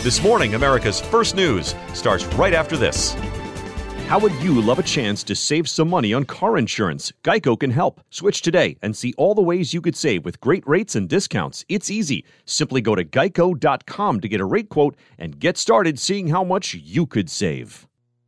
This morning, America's First News starts right after this. How would you love a chance to save some money on car insurance? Geico can help. Switch today and see all the ways you could save with great rates and discounts. It's easy. Simply go to geico.com to get a rate quote and get started seeing how much you could save.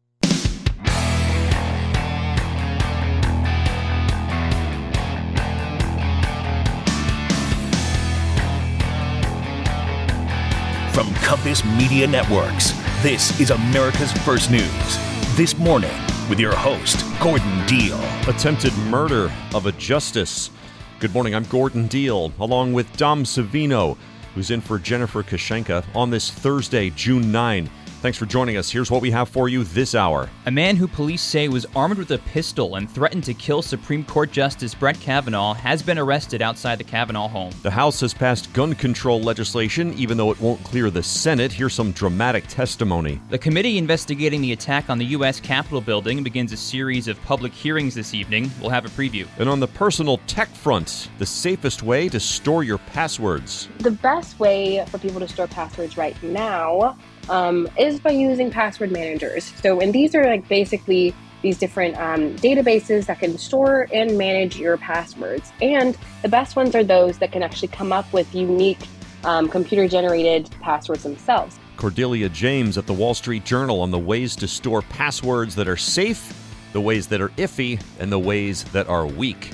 From Compass Media Networks, this is America's First News. This morning, with your host, Gordon Deal. Attempted murder of a justice. Good morning, I'm Gordon Deal, along with Dom Savino, who's in for Jennifer Kashenka on this Thursday, June 9. Thanks for joining us. Here's what we have for you this hour. A man who police say was armed with a pistol and threatened to kill Supreme Court Justice Brett Kavanaugh has been arrested outside the Kavanaugh home. The House has passed gun control legislation, even though it won't clear the Senate. Here's some dramatic testimony. The committee investigating the attack on the U.S. Capitol building begins a series of public hearings this evening. We'll have a preview. And on the personal tech front, the safest way to store your passwords. The best way for people to store passwords right now is by using password managers. And these are basically these different databases that can store and manage your passwords. And the best ones are those that can actually come up with unique computer-generated passwords themselves. Cordelia James at the Wall Street Journal on the ways to store passwords that are safe, the ways that are iffy, and the ways that are weak.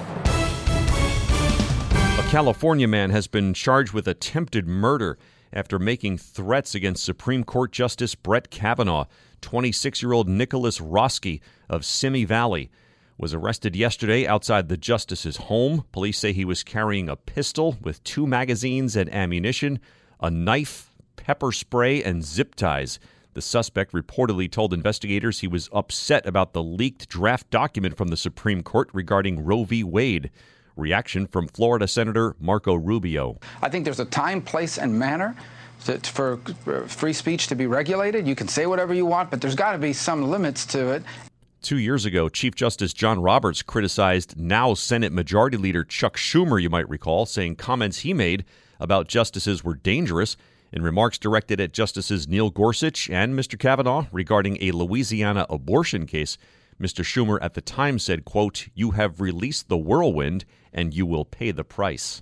A California man has been charged with attempted murder after making threats against Supreme Court Justice Brett Kavanaugh. 26-year-old Nicholas Roski of Simi Valley was arrested yesterday outside the justice's home. Police say he was carrying a pistol with 2 magazines and ammunition, a knife, pepper spray, and zip ties. The suspect reportedly told investigators he was upset about the leaked draft document from the Supreme Court regarding Roe v. Wade. Reaction from Florida Senator Marco Rubio. I think there's a time, place, and manner for free speech to be regulated. You can say whatever you want, but there's got to be some limits to it. 2 years ago, Chief Justice John Roberts criticized now Senate Majority Leader Chuck Schumer, you might recall, saying comments he made about justices were dangerous. In remarks directed at Justices Neil Gorsuch and Mr. Kavanaugh regarding a Louisiana abortion case, Mr. Schumer at the time said, quote, "You have released the whirlwind and you will pay the price."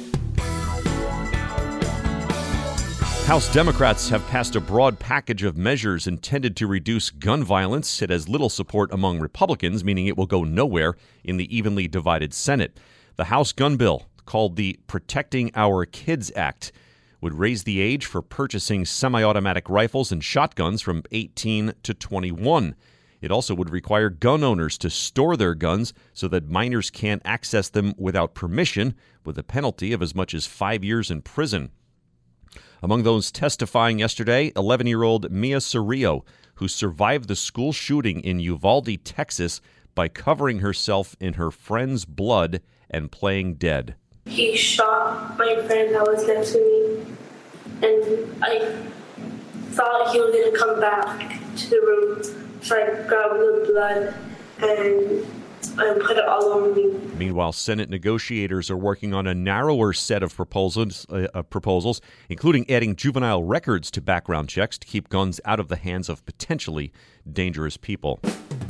House Democrats have passed a broad package of measures intended to reduce gun violence. It has little support among Republicans, meaning it will go nowhere in the evenly divided Senate. The House gun bill, called the Protecting Our Kids Act, would raise the age for purchasing semi-automatic rifles and shotguns from 18 to 21. It also would require gun owners to store their guns so that minors can't access them without permission, with a penalty of as much as 5 years in prison. Among those testifying yesterday, 11-year-old Mia Cerrillo, who survived the school shooting in Uvalde, Texas, by covering herself in her friend's blood and playing dead. He shot my friend that was next to me, and I thought he was going to come back to the room. So I grabbed the blood and put it all over me. Meanwhile, Senate negotiators are working on a narrower set of proposals, including adding juvenile records to background checks to keep guns out of the hands of potentially dangerous people.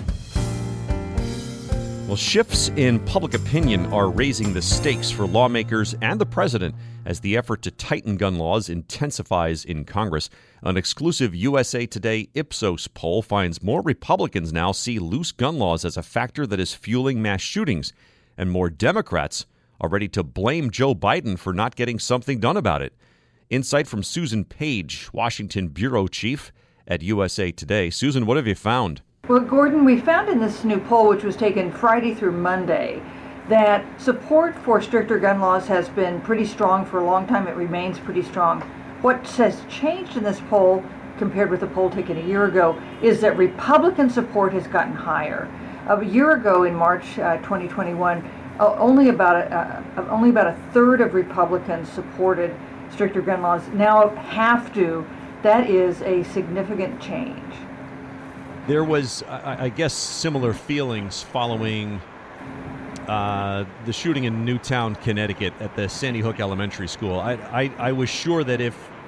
Well, shifts in public opinion are raising the stakes for lawmakers and the president as the effort to tighten gun laws intensifies in Congress. An exclusive USA Today Ipsos poll finds more Republicans now see loose gun laws as a factor that is fueling mass shootings, and more Democrats are ready to blame Joe Biden for not getting something done about it. Insight from Susan Page, Washington bureau chief at USA Today. Susan, what have you found? Well, Gordon, we found in this new poll, which was taken Friday through Monday, that support for stricter gun laws has been pretty strong for a long time. It remains pretty strong. What has changed in this poll, compared with the poll taken a year ago, is that Republican support has gotten higher. A year ago, in March 2021, only about a third of Republicans supported stricter gun laws. Now half do. That is a significant change. There was, I guess, similar feelings following the shooting in Newtown, Connecticut at the Sandy Hook Elementary School. I was sure that if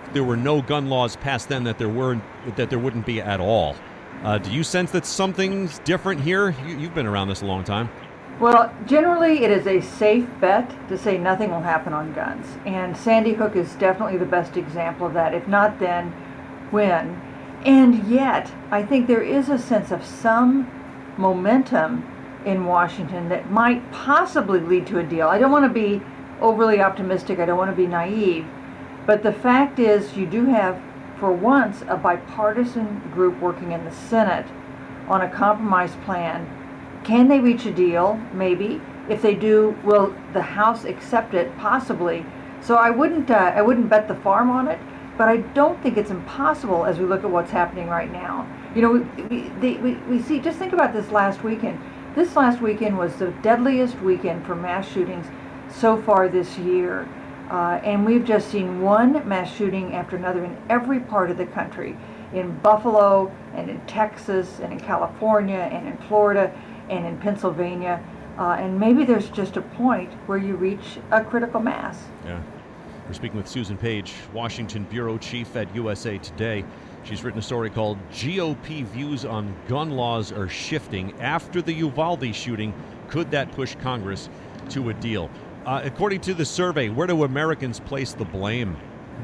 there were no gun laws passed then, that there wouldn't be at all. Do you sense that something's different here? You've been around this a long time. Well, generally it is a safe bet to say nothing will happen on guns. And Sandy Hook is definitely the best example of that. If not then, when? And yet, I think there is a sense of some momentum in Washington that might possibly lead to a deal. I don't want to be overly optimistic. I don't want to be naive. But the fact is, you do have, for once, a bipartisan group working in the Senate on a compromise plan. Can they reach a deal? Maybe. If they do, will the House accept it? Possibly. So I wouldn't bet the farm on it, but I don't think it's impossible as we look at what's happening right now. You know, we see, just think about this last weekend. This last weekend was the deadliest weekend for mass shootings so far this year. And we've just seen one mass shooting after another in every part of the country. In Buffalo, and in Texas, and in California, and in Florida, and in Pennsylvania, and maybe there's just a point where you reach a critical mass. Yeah. We're speaking with Susan Page, Washington bureau chief at USA Today. She's written a story called GOP Views on Gun Laws Are Shifting After the Uvalde Shooting. Could that push Congress to a deal? According to the survey, where do Americans place the blame?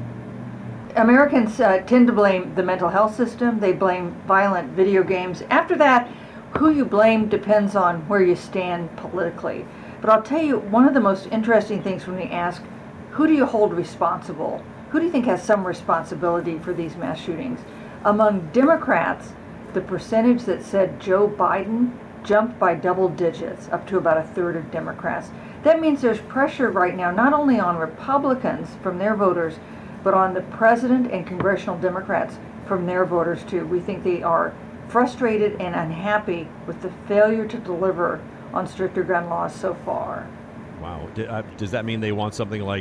Americans tend to blame the mental health system. They blame violent video games. After that, who you blame depends on where you stand politically. But I'll tell you, one of the most interesting things when we ask, who do you hold responsible? Who do you think has some responsibility for these mass shootings? Among Democrats, the percentage that said Joe Biden jumped by double digits, up to about a third of Democrats. That means there's pressure right now, not only on Republicans from their voters, but on the president and congressional Democrats from their voters too. We think they are frustrated and unhappy with the failure to deliver on stricter gun laws so far. Wow. Does that mean they want something like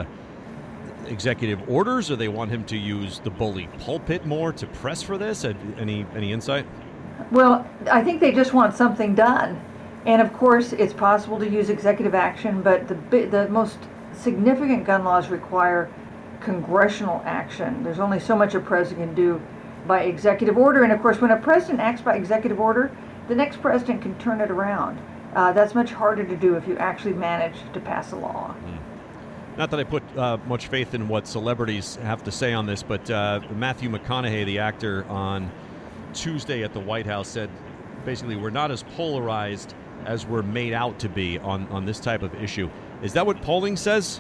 executive orders, or they want him to use the bully pulpit more to press for this? Any insight? Well, I think they just want something done. And of course, it's possible to use executive action, but the most significant gun laws require congressional action. There's only so much a president can do by executive order. And of course, when a president acts by executive order, the next president can turn it around. That's much harder to do if you actually manage to pass a law. Not that I put much faith in what celebrities have to say on this, but Matthew McConaughey, the actor, on Tuesday at the White House said, basically, we're not as polarized as we're made out to be on this type of issue. Is that what polling says?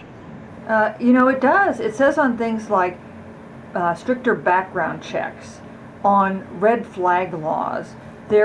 It does. It says on things like stricter background checks, on red flag laws.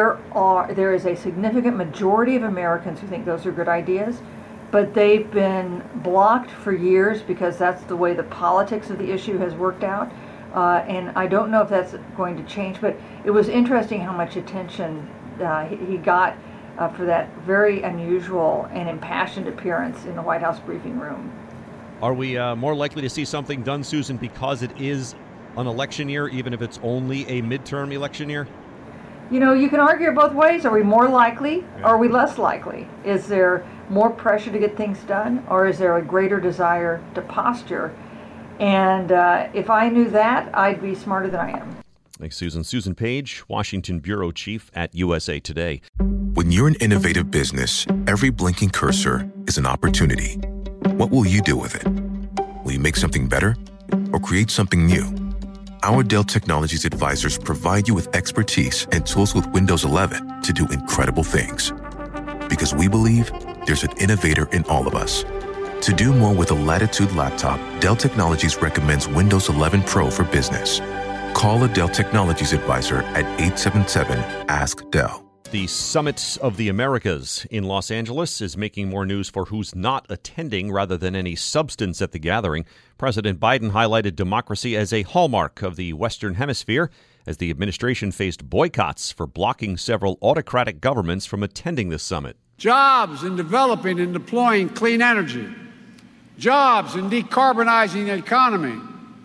There is a significant majority of Americans who think those are good ideas, but they've been blocked for years because that's the way the politics of the issue has worked out. And I don't know if that's going to change, but it was interesting how much attention he got for that very unusual and impassioned appearance in the White House briefing room. Are we more likely to see something done, Susan, because it is an election year, even if it's only a midterm election year? You know, you can argue it both ways. Are we more likely? Or are we less likely? Is there more pressure to get things done? Or is there a greater desire to posture? And if I knew that, I'd be smarter than I am. Thanks, Susan. Susan Page, Washington bureau chief at USA Today. When you're an innovative business, every blinking cursor is an opportunity. What will you do with it? Will you make something better or create something new? Our Dell Technologies advisors provide you with expertise and tools with Windows 11 to do incredible things. Because we believe there's an innovator in all of us. To do more with a Latitude laptop, Dell Technologies recommends Windows 11 Pro for business. Call a Dell Technologies advisor at 877-ASK-DELL. The Summit of the Americas in Los Angeles is making more news for who's not attending rather than any substance at the gathering. President Biden highlighted democracy as a hallmark of the Western Hemisphere as the administration faced boycotts for blocking several autocratic governments from attending the summit. Jobs in developing and deploying clean energy. Jobs in decarbonizing the economy.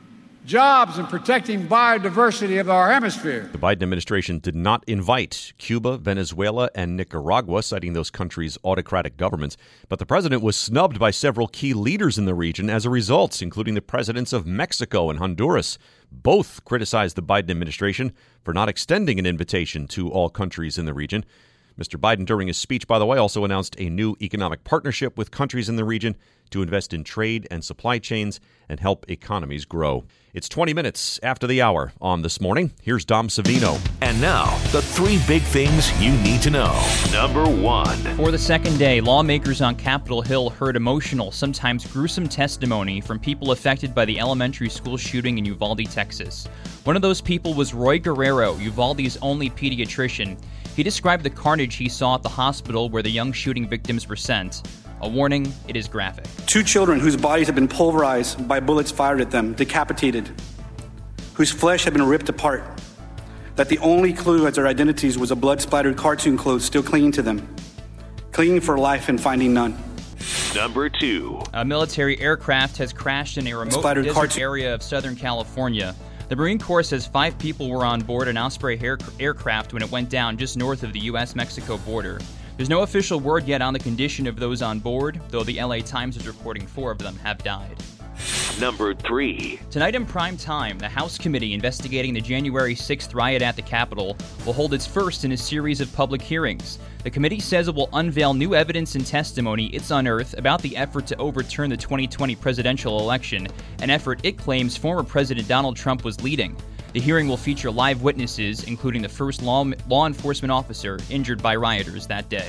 jobs, and protecting biodiversity of our hemisphere. The Biden administration did not invite Cuba, Venezuela, and Nicaragua, citing those countries' autocratic governments. But the president was snubbed by several key leaders in the region as a result, including the presidents of Mexico and Honduras. Both criticized the Biden administration for not extending an invitation to all countries in the region. Mr. Biden, during his speech, by the way, also announced a new economic partnership with countries in the region to invest in trade and supply chains and help economies grow. It's 20 minutes after the hour on This Morning. Here's Dom Savino. And now, the three big things you need to know. Number one. For the second day, lawmakers on Capitol Hill heard emotional, sometimes gruesome testimony from people affected by the elementary school shooting in Uvalde, Texas. One of those people was Roy Guerrero, Uvalde's only pediatrician. He described the carnage he saw at the hospital where the young shooting victims were sent. A warning, it is graphic. 2 children whose bodies have been pulverized by bullets fired at them, decapitated, whose flesh had been ripped apart, that the only clue as their identities was a blood-splattered cartoon clothes still clinging to them, clinging for life and finding none. Number two. A military aircraft has crashed in a remote desert area of Southern California. The Marine Corps says 5 people were on board an Osprey aircraft when it went down just north of the U.S.-Mexico border. There's no official word yet on the condition of those on board, though the LA Times is reporting 4 of them have died. Number three. Tonight in prime time, the House committee investigating the January 6th riot at the Capitol will hold its first in a series of public hearings. The committee says it will unveil new evidence and testimony it's unearthed about the effort to overturn the 2020 presidential election, an effort it claims former President Donald Trump was leading. The hearing will feature live witnesses, including the first law enforcement officer injured by rioters that day.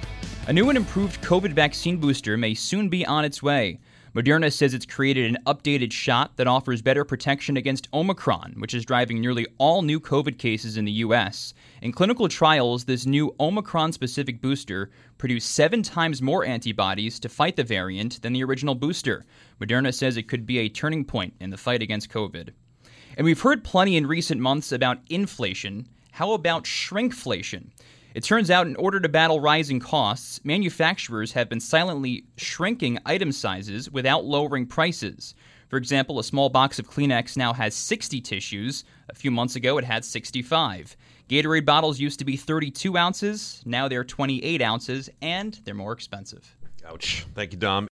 A new and improved COVID vaccine booster may soon be on its way. Moderna says it's created an updated shot that offers better protection against Omicron, which is driving nearly all new COVID cases in the U.S. In clinical trials, this new Omicron-specific booster produced 7 times more antibodies to fight the variant than the original booster. Moderna says it could be a turning point in the fight against COVID. And we've heard plenty in recent months about inflation. How about shrinkflation? It turns out in order to battle rising costs, manufacturers have been silently shrinking item sizes without lowering prices. For example, a small box of Kleenex now has 60 tissues. A few months ago, it had 65. Gatorade bottles used to be 32 ounces. Now they're 28 ounces, and they're more expensive. Ouch. Thank you, Dom.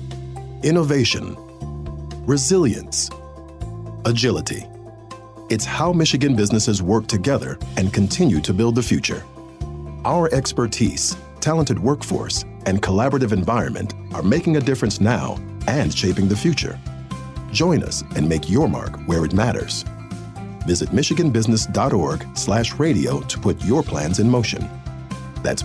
Innovation, resilience, agility. It's how Michigan businesses work together and continue to build the future. Our expertise, talented workforce, and collaborative environment are making a difference now and shaping the future. Join us and make your mark where it matters. Visit michiganbusiness.org/radio to put your plans in motion. That's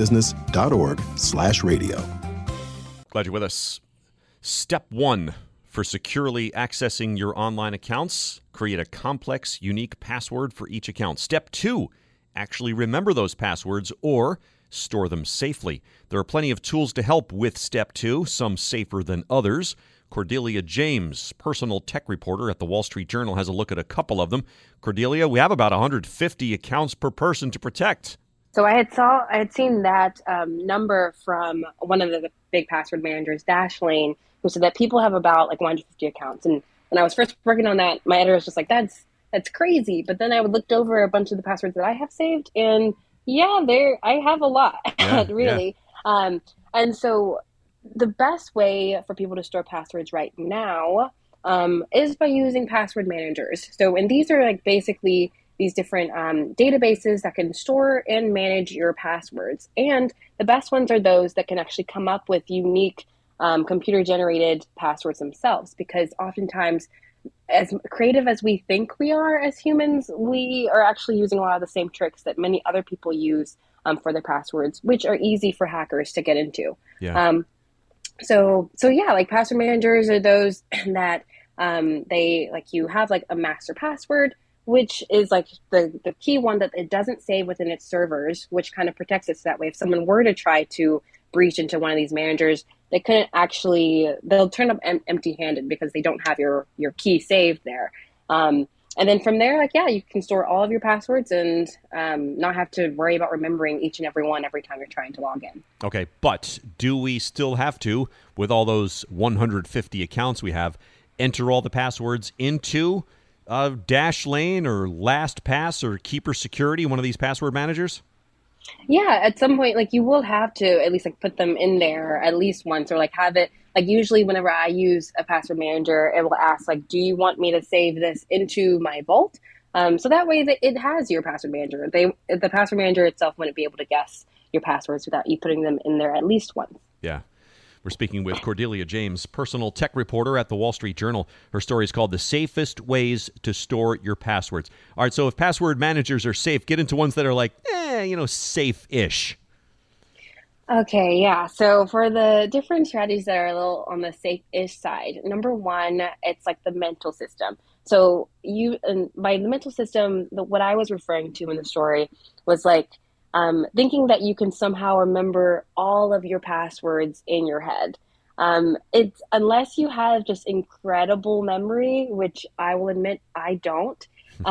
michiganbusiness.org/radio. Glad you're with us. Step 1 for securely accessing your online accounts: create a complex, unique password for each account. Step 2, actually remember those passwords or store them safely. There are plenty of tools to help with Step 2, some safer than others. Cordelia James, personal tech reporter at the Wall Street Journal, has a look at a couple of them. Cordelia, we have about 150 accounts per person to protect. So I had seen that number from one of the big password managers, Dashlane, who said that people have about 150 accounts. And when I was first working on that, my editor was just like, that's crazy. But then I looked over a bunch of the passwords that I have saved, and I have a lot, really. Yeah. And so the best way for people to store passwords right now is by using password managers. And these are basically these different databases that can store and manage your passwords. And the best ones are those that can actually come up with unique computer-generated passwords themselves, because oftentimes, as creative as we think we are as humans, we are actually using a lot of the same tricks that many other people use for their passwords, which are easy for hackers to get into. Yeah. Password managers are those that you have a master password, which is the key one that it doesn't save within its servers, which kind of protects it. So that way, if someone were to try to breach into one of these managers, they'll turn up empty-handed because they don't have your key saved there. And then from there, you can store all of your passwords and not have to worry about remembering each and every one every time you're trying to log in. Okay, but do we still have to, with all those 150 accounts we have, enter all the passwords into Dashlane or LastPass or Keeper Security, one of these password managers? Yeah, at some point, like you will have to at least like put them in there at least once, or like have it like usually whenever I use a password manager, it will ask like, do you want me to save this into my vault? So that way that it has your password manager. The password manager itself wouldn't be able to guess your passwords without you putting them in there at least once. Yeah. We're speaking with Cordelia James, personal tech reporter at the Wall Street Journal. Her story is called The Safest Ways to Store Your Passwords. All right, so if password managers are safe, get into ones that are like, safe-ish. Okay, yeah. So for the different strategies that are a little on the safe-ish side, number one, it's like the mental system. So by the mental system, what I was referring to in the story was like, thinking that you can somehow remember all of your passwords in your head. It's unless you have just incredible memory, which I will admit I don't.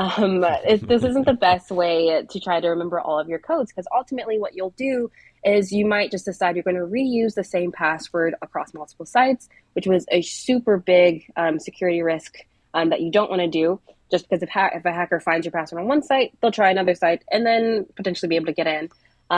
This isn't the best way to try to remember all of your codes, because ultimately what you'll do is you might just decide you're going to reuse the same password across multiple sites, which was a super big security risk that you don't want to do. Just because if a hacker finds your password on one site, they'll try another site and then potentially be able to get in.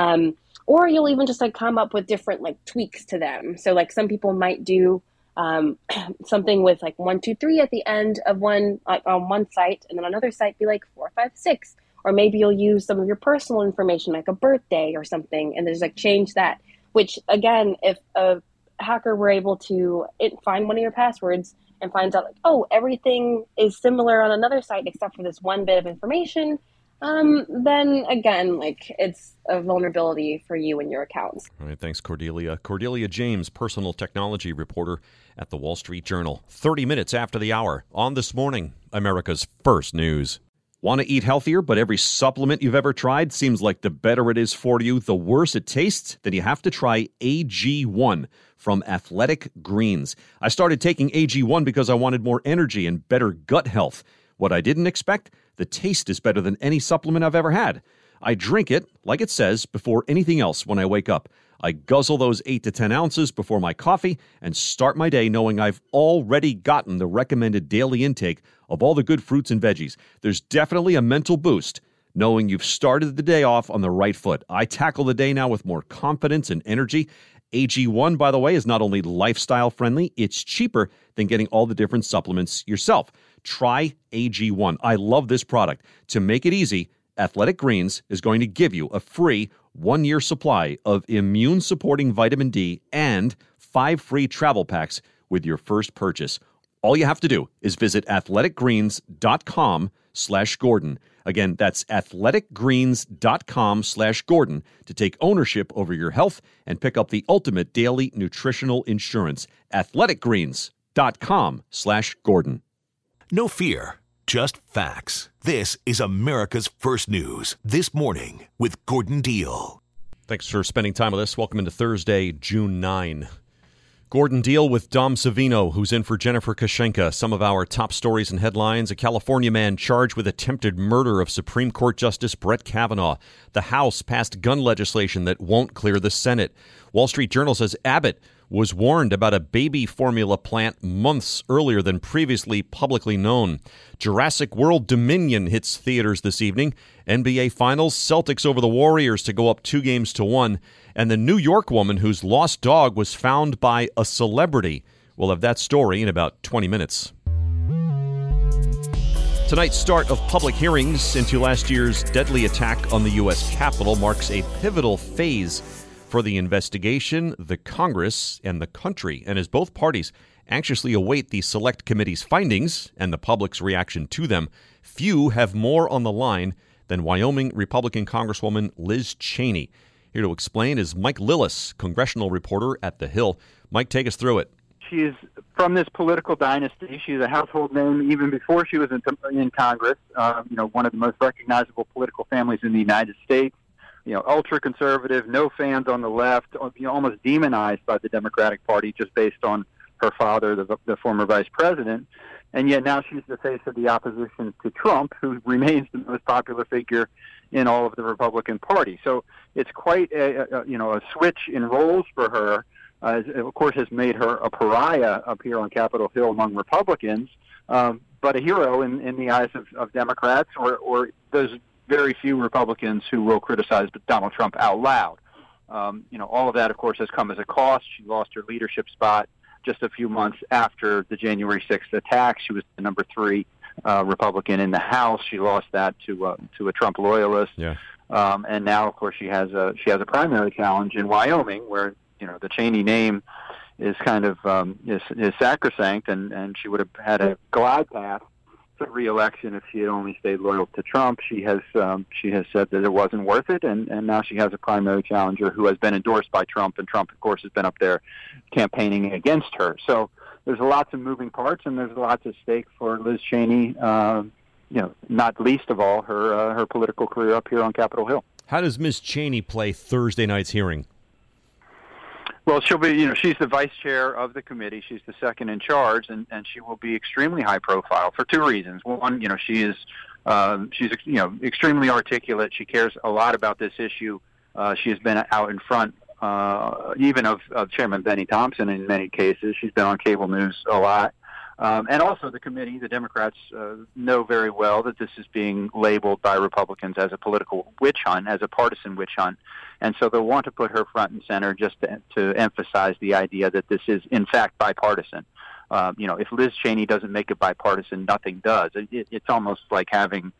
Or you'll even just like come up with different like tweaks to them. So like some people might do something with like 1, 2, 3 at the end of one on one site, and then another site be like 4, 5, 6. Or maybe you'll use some of your personal information like a birthday or something, and there's like change that. Which again, if a hacker were able to find one of your passwords and finds out like, oh, everything is similar on another site except for this one bit of information, then again, like it's a vulnerability for you and your accounts. All right, thanks, Cordelia. Cordelia James, personal technology reporter at the Wall Street Journal. 30 minutes after the hour on This Morning, America's First News. Want to eat healthier, but every supplement you've ever tried seems like the better it is for you, the worse it tastes? Then you have to try AG1 from Athletic Greens. I started taking AG1 because I wanted more energy and better gut health. What I didn't expect? The taste is better than any supplement I've ever had. I drink it, like it says, before anything else when I wake up. I guzzle those 8 to 10 ounces before my coffee and start my day knowing I've already gotten the recommended daily intake of all the good fruits and veggies. There's definitely a mental boost knowing you've started the day off on the right foot. I tackle the day now with more confidence and energy. AG1, by the way, is not only lifestyle friendly, it's cheaper than getting all the different supplements yourself. Try AG1. I love this product. To make it easy, Athletic Greens is going to give you a free 1-year supply of immune-supporting vitamin D and 5 free travel packs with your first purchase. All you have to do is visit athleticgreens.com/Gordon. Again, that's athleticgreens.com/Gordon to take ownership over your health and pick up the ultimate daily nutritional insurance. athleticgreens.com/Gordon. No fear, just facts. This is America's First News, This Morning with Gordon Deal. Thanks for spending time with us. Welcome into Thursday, June 9. Gordon Deal with Dom Savino, who's in for Jennifer Kashenka. Some of our top stories and headlines. A California man charged with attempted murder of Supreme Court Justice Brett Kavanaugh. The House passed gun legislation that won't clear the Senate. Wall Street Journal says Abbott was warned about a baby formula plant months earlier than previously publicly known. Jurassic World Dominion hits theaters this evening. NBA Finals, Celtics over the Warriors to go up 2-1. And the New York woman whose lost dog was found by a celebrity. We'll have that story in about 20 minutes. Tonight's start of public hearings into last year's deadly attack on the U.S. Capitol marks a pivotal phase for the investigation, the Congress, and the country. And as both parties anxiously await the Select Committee's findings and the public's reaction to them, few have more on the line than Wyoming Republican Congresswoman Liz Cheney. Here to explain is Mike Lillis, congressional reporter at The Hill. Mike, take us through it. She is from this political dynasty. She's a household name even before she was in Congress. One of the most recognizable political families in the United States. Ultra-conservative, no fans on the left, almost demonized by the Democratic Party just based on her father, the former vice president. And yet now she's the face of the opposition to Trump, who remains the most popular figure in all of the Republican Party. So it's quite a switch in roles for her. of course, has made her a pariah up here on Capitol Hill among Republicans, but a hero in the eyes of Democrats or those very few Republicans who will criticize Donald Trump out loud. All of that, of course, has come as a cost. She lost her leadership spot just a few months after the January 6th attack. She was the number 3 Republican in the House. She lost that to a Trump loyalist. Yeah. And now, of course, she has a primary challenge in Wyoming, where the Cheney name is kind of is sacrosanct, and she would have had a glide path to re-election if she had only stayed loyal to Trump. She has said that it wasn't worth it, and now she has a primary challenger who has been endorsed by Trump, and Trump, of course, has been up there campaigning against her. So there's lots of moving parts, and there's lots at stake for Liz Cheney. Not least of all her political career up here on Capitol Hill. How does Ms. Cheney play Thursday night's hearing? Well, she'll be, she's the vice chair of the committee. She's the second in charge, and she will be extremely high profile for 2 reasons. One, she's extremely articulate. She cares a lot about this issue. She has been out in front, even of Chairman Benny Thompson in many cases. She's been on cable news a lot. And also the committee, the Democrats know very well that this is being labeled by Republicans as a political witch hunt, as a partisan witch hunt. And so they'll want to put her front and center just to emphasize the idea that this is, in fact, bipartisan. If Liz Cheney doesn't make it bipartisan, nothing does. It's almost like having,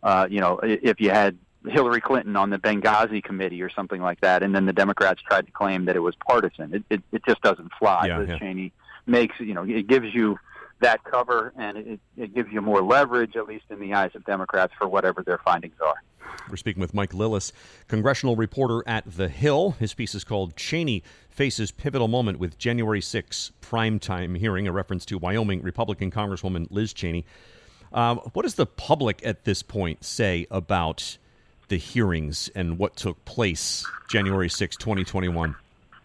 if you had Hillary Clinton on the Benghazi committee or something like that, and then the Democrats tried to claim that it was partisan. It just doesn't fly. Liz Cheney makes, it gives you that cover, and it gives you more leverage, at least in the eyes of Democrats, for whatever their findings are. We're speaking with Mike Lillis, congressional reporter at The Hill. His piece is called Cheney Faces Pivotal Moment with January 6 Primetime Hearing, a reference to Wyoming Republican Congresswoman Liz Cheney. What does the public at this point say about the hearings and what took place January 6, 2021?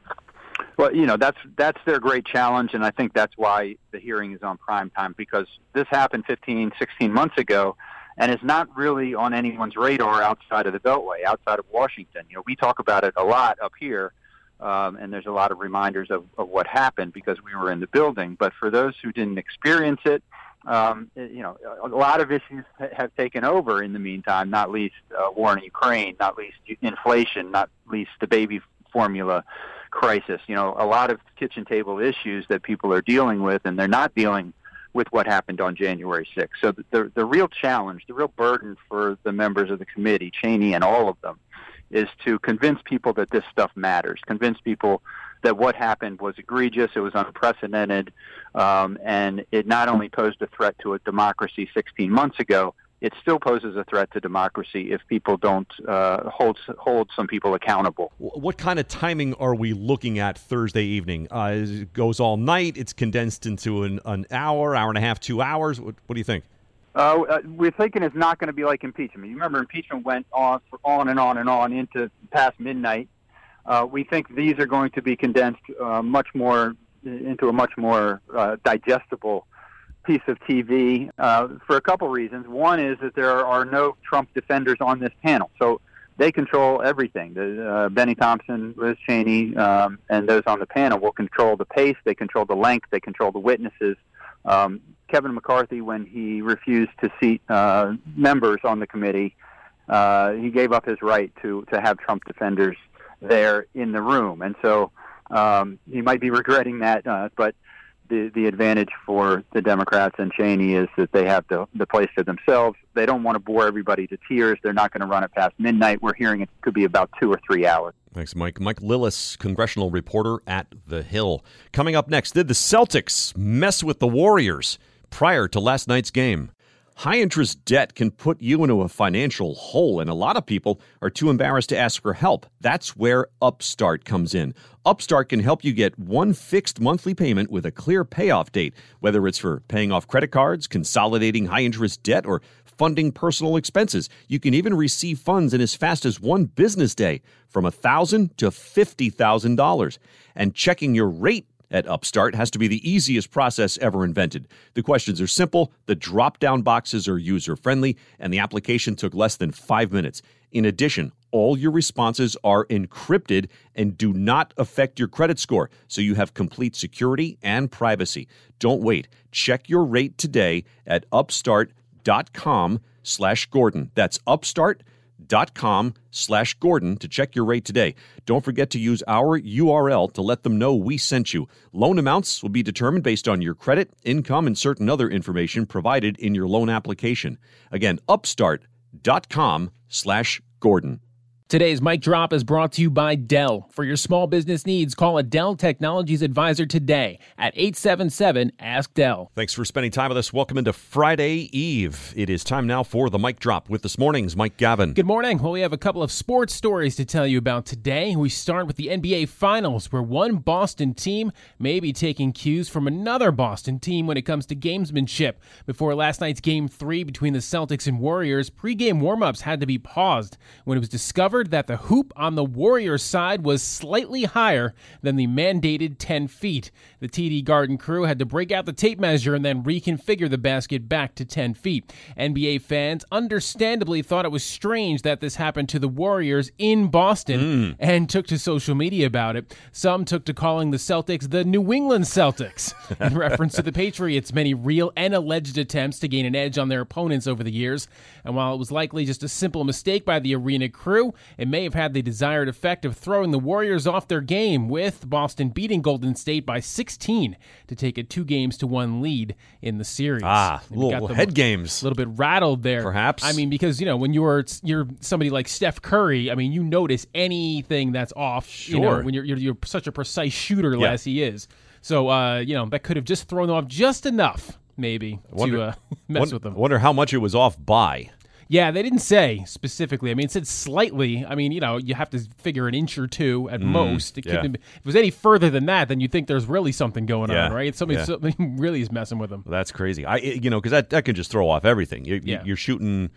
Well, that's their great challenge, and I think that's why the hearing is on prime time, because this happened 15, 16 months ago, and it's not really on anyone's radar outside of the Beltway, outside of Washington. We talk about it a lot up here, and there's a lot of reminders of what happened because we were in the building. But for those who didn't experience it, a lot of issues have taken over in the meantime, not least war in Ukraine, not least inflation, not least the baby formula crisis. A lot of kitchen table issues that people are dealing with, and they're not dealing with what happened on January 6th. So the real challenge, the real burden for the members of the committee, Cheney and all of them, is to convince people that this stuff matters, convince people that what happened was egregious, it was unprecedented, and it not only posed a threat to a democracy 16 months ago, it still poses a threat to democracy if people don't hold some people accountable. What kind of timing are we looking at Thursday evening? It goes all night. It's condensed into an hour and a half, 2 hours. What do you think? We're thinking it's not going to be like impeachment. You remember impeachment went on and on into past midnight. We think these are going to be condensed much more into a much more digestible piece of TV for a couple reasons. One is that there are no Trump defenders on this panel, so they control everything. Benny Thompson, Liz Cheney, and those on the panel will control the pace, they control the length, they control the witnesses. Kevin McCarthy, when he refused to seat members on the committee, he gave up his right to have Trump defenders there in the room. And so he might be regretting that, but the advantage for the Democrats and Cheney is that they have the place to themselves. They don't want to bore everybody to tears. They're not going to run it past midnight. We're hearing it could be about 2 or 3 hours. Thanks, Mike. Mike Lillis, congressional reporter at The Hill. Coming up next, did the Celtics mess with the Warriors prior to last night's game? High-interest debt can put you into a financial hole, and a lot of people are too embarrassed to ask for help. That's where Upstart comes in. Upstart can help you get one fixed monthly payment with a clear payoff date, whether it's for paying off credit cards, consolidating high-interest debt, or funding personal expenses. You can even receive funds in as fast as one business day, from $1,000 to $50,000. And checking your rate at Upstart has to be the easiest process ever invented. The questions are simple, the drop-down boxes are user-friendly, and the application took less than 5 minutes. In addition, All your responses are encrypted and do not affect your credit score, so you have complete security and privacy. Don't wait. Check your rate today at upstart.com/Gordon. That's upstart.com/Gordon to check your rate today. Don't forget to use our URL to let them know we sent you. Loan amounts will be determined based on your credit, income, and certain other information provided in your loan application. Again, upstart.com/Gordon. Today's Mic Drop is brought to you by Dell. For your small business needs, call a Dell Technologies advisor today at 877-ASK-DELL. Thanks for spending time with us. Welcome into Friday Eve. It is time now for the Mic Drop with this morning's Mike Gavin. Good morning. Well, we have a couple of sports stories to tell you about today. We start with the NBA Finals, where one Boston team may be taking cues from another Boston team when it comes to gamesmanship. Before last night's Game 3 between the Celtics and Warriors, pregame warm-ups had to be paused when it was discovered that the hoop on the Warriors side was slightly higher than the mandated 10 feet. The TD Garden crew had to break out the tape measure and then reconfigure the basket back to 10 feet. NBA fans understandably thought it was strange that this happened to the Warriors in Boston and took to social media about it. Some took to calling the Celtics the New England Celtics in reference to the Patriots' many real and alleged attempts to gain an edge on their opponents over the years. And while it was likely just a simple mistake by the arena crew, it may have had the desired effect of throwing the Warriors off their game, with Boston beating Golden State by 16 to take a 2-1 lead in the series. Little head games. A little bit rattled there. Perhaps. I mean, because, when you're somebody like Steph Curry, you notice anything that's off, Sure. when you're such a precise shooter as he is. So, that could have just thrown off just enough, maybe, to mess with them. I wonder how much it was off by. Yeah, they didn't say specifically. It said slightly. You have to figure an inch or two at most. If it was any further than that, then you'd think there's really something going on, right? Something really is messing with them. Well, that's crazy. Because that can just throw off everything. You're shooting,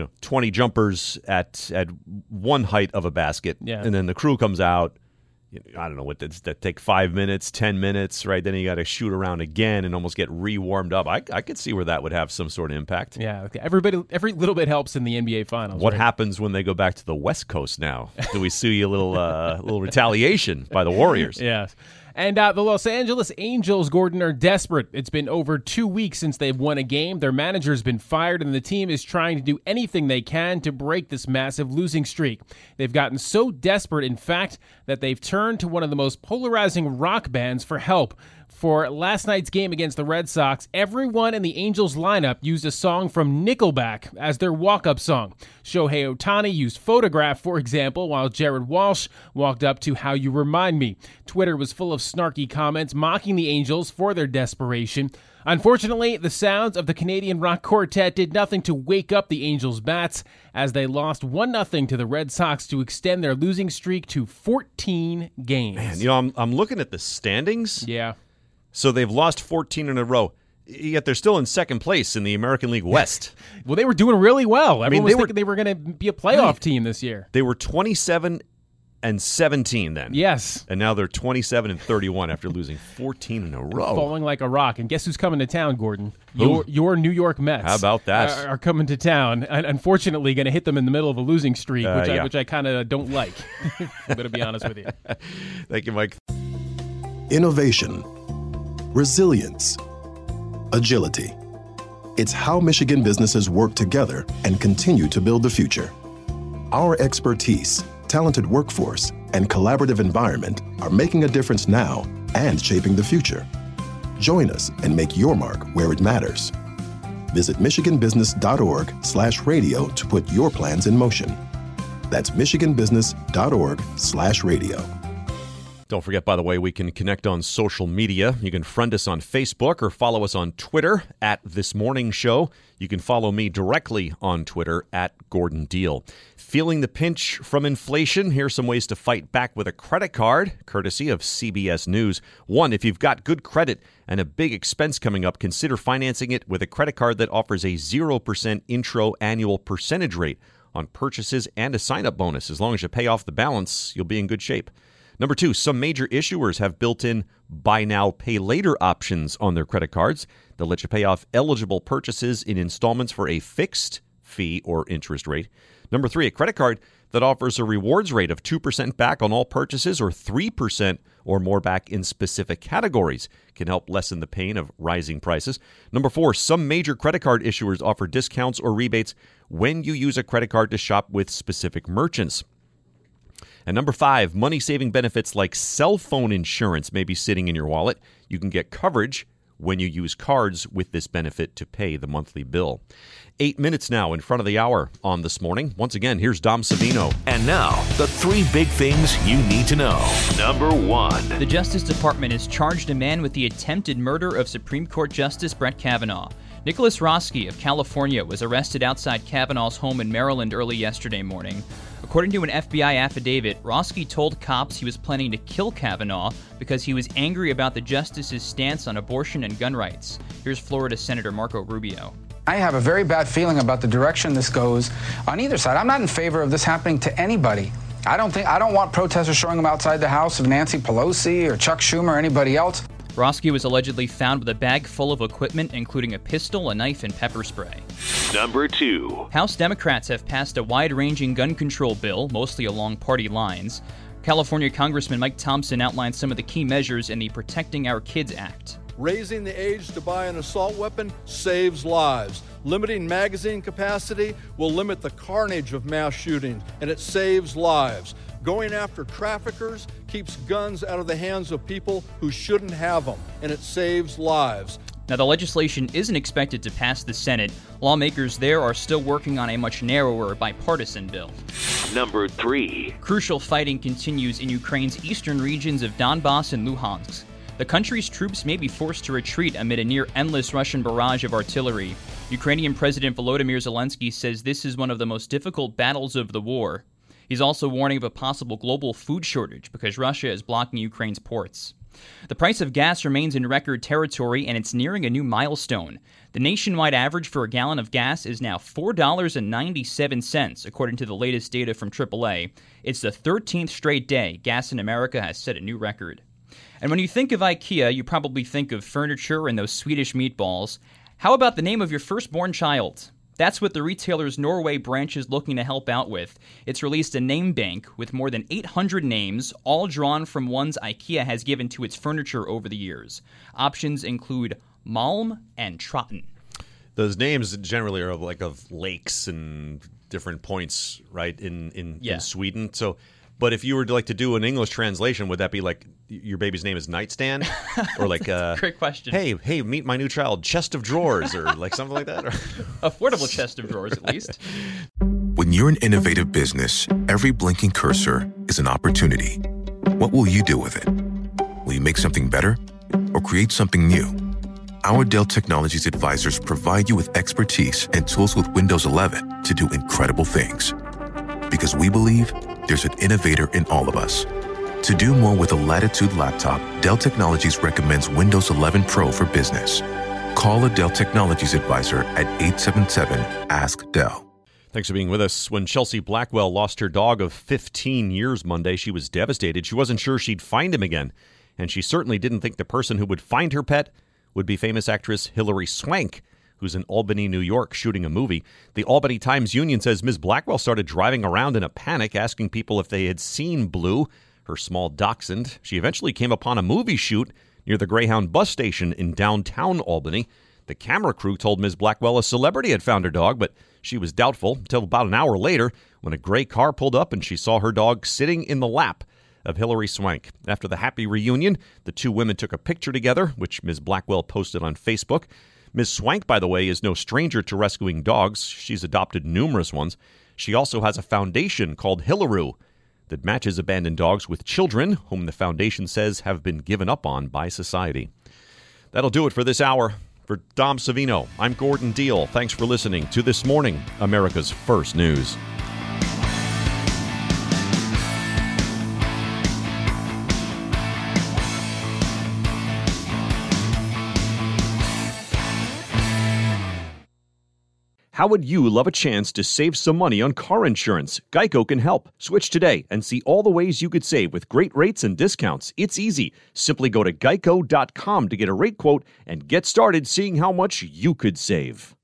20 jumpers at one height of a basket, and then the crew comes out. I don't know what that take 5 minutes, 10 minutes, right? Then you got to shoot around again and almost get re-warmed up. I could see where that would have some sort of impact. Yeah, okay. Every little bit helps in the NBA Finals. What happens when they go back to the West Coast now? Do we see a little retaliation by the Warriors? Yes. And the Los Angeles Angels, Gordon, are desperate. It's been over 2 weeks since they've won a game. Their manager's been fired, and the team is trying to do anything they can to break this massive losing streak. They've gotten so desperate, in fact, that they've turned to one of the most polarizing rock bands for help. For last night's game against the Red Sox, everyone in the Angels lineup used a song from Nickelback as their walk-up song. Shohei Ohtani used Photograph, for example, while Jared Walsh walked up to How You Remind Me. Twitter was full of snarky comments mocking the Angels for their desperation. Unfortunately, the sounds of the Canadian rock quartet did nothing to wake up the Angels' bats as they lost 1-0 to the Red Sox to extend their losing streak to 14 games. Man, I'm looking at the standings. Yeah. So they've lost 14 in a row, yet they're still in second place in the American League West. Well, they were doing really well. Everyone was thinking they were going to be a playoff team this year. They were 27-17 then. Yes. And now they're 27-31 after losing 14 in a row. Falling like a rock. And guess who's coming to town, Gordon? Your New York Mets. How about that? Are coming to town. And unfortunately, going to hit them in the middle of a losing streak, which I kind of don't like. I'm going to be honest with you. Thank you, Mike. Innovation. Resilience, agility. It's how Michigan businesses work together and continue to build the future. Our expertise, talented workforce, and collaborative environment are making a difference now and shaping the future. Join us and make your mark where it matters. Visit michiganbusiness.org/radio to put your plans in motion. That's michiganbusiness.org/radio. Don't forget, by the way, we can connect on social media. You can friend us on Facebook or follow us on Twitter at This Morning Show. You can follow me directly on Twitter at Gordon Deal. Feeling the pinch from inflation? Here's some ways to fight back with a credit card, courtesy of CBS News. 1, if you've got good credit and a big expense coming up, consider financing it with a credit card that offers a 0% intro annual percentage rate on purchases and a sign-up bonus. As long as you pay off the balance, you'll be in good shape. Number 2, some major issuers have built-in buy now, pay later options on their credit cards. They'll let you pay off eligible purchases in installments for a fixed fee or interest rate. Number 3, a credit card that offers a rewards rate of 2% back on all purchases or 3% or more back in specific categories. Can help lessen the pain of rising prices. Number 4, some major credit card issuers offer discounts or rebates when you use a credit card to shop with specific merchants. And number 5, money-saving benefits like cell phone insurance may be sitting in your wallet. You can get coverage when you use cards with this benefit to pay the monthly bill. 8 minutes now in front of the hour on This Morning. Once again, here's Dom Savino. And now, the 3 big things you need to know. Number 1. The Justice Department has charged a man with the attempted murder of Supreme Court Justice Brett Kavanaugh. Nicholas Roski of California was arrested outside Kavanaugh's home in Maryland early yesterday morning. According to an FBI affidavit, Roski told cops he was planning to kill Kavanaugh because he was angry about the justice's stance on abortion and gun rights. Here's Florida Senator Marco Rubio. I have a very bad feeling about the direction this goes on either side. I'm not in favor of this happening to anybody. I don't want protesters showing up outside the house of Nancy Pelosi or Chuck Schumer or anybody else. Roski was allegedly found with a bag full of equipment, including a pistol, a knife, and pepper spray. Number 2. House Democrats have passed a wide-ranging gun control bill, mostly along party lines. California Congressman Mike Thompson outlined some of the key measures in the Protecting Our Kids Act. Raising the age to buy an assault weapon saves lives. Limiting magazine capacity will limit the carnage of mass shootings, and it saves lives. Going after traffickers keeps guns out of the hands of people who shouldn't have them, and it saves lives. Now, the legislation isn't expected to pass the Senate. Lawmakers there are still working on a much narrower bipartisan bill. Number 3. Crucial fighting continues in Ukraine's eastern regions of Donbass and Luhansk. The country's troops may be forced to retreat amid a near-endless Russian barrage of artillery. Ukrainian President Volodymyr Zelensky says this is one of the most difficult battles of the war. He's also warning of a possible global food shortage because Russia is blocking Ukraine's ports. The price of gas remains in record territory, and it's nearing a new milestone. The nationwide average for a gallon of gas is now $4.97, according to the latest data from AAA. It's the 13th straight day gas in America has set a new record. And when you think of IKEA, you probably think of furniture and those Swedish meatballs. How about the name of your firstborn child? That's what the retailer's Norway branch is looking to help out with. It's released a name bank with more than 800 names, all drawn from ones IKEA has given to its furniture over the years. Options include Malm and Trotten. Those names generally are of lakes and different points, right, in Sweden. So, but if you were to do an English translation, would that be like your baby's name is Nightstand? Or like great question. Hey, meet my new child, Chest of Drawers, or like something like that? Or affordable chest of drawers, at least. When you're an innovative business, every blinking cursor is an opportunity. What will you do with it? Will you make something better or create something new? Our Dell Technologies advisors provide you with expertise and tools with Windows 11 to do incredible things. Because we believe there's an innovator in all of us. To do more with a Latitude laptop, Dell Technologies recommends Windows 11 Pro for business. Call a Dell Technologies advisor at 877-ASK-DELL. Thanks for being with us. When Chelsea Blackwell lost her dog of 15 years Monday, she was devastated. She wasn't sure she'd find him again, and she certainly didn't think the person who would find her pet would be famous actress Hilary Swank, who's in Albany, New York, shooting a movie. The Albany Times-Union says Ms. Blackwell started driving around in a panic, asking people if they had seen Blue, her small dachshund. She eventually came upon a movie shoot near the Greyhound bus station in downtown Albany. The camera crew told Ms. Blackwell a celebrity had found her dog, but she was doubtful until about an hour later when a gray car pulled up and she saw her dog sitting in the lap of Hilary Swank. After the happy reunion, the two women took a picture together, which Ms. Blackwell posted on Facebook. Ms. Swank, by the way, is no stranger to rescuing dogs. She's adopted numerous ones. She also has a foundation called Hillaroo that matches abandoned dogs with children whom the foundation says have been given up on by society. That'll do it for this hour. For Dom Savino, I'm Gordon Deal. Thanks for listening to This Morning, America's First News. How would you love a chance to save some money on car insurance? Geico can help. Switch today and see all the ways you could save with great rates and discounts. It's easy. Simply go to geico.com to get a rate quote and get started seeing how much you could save.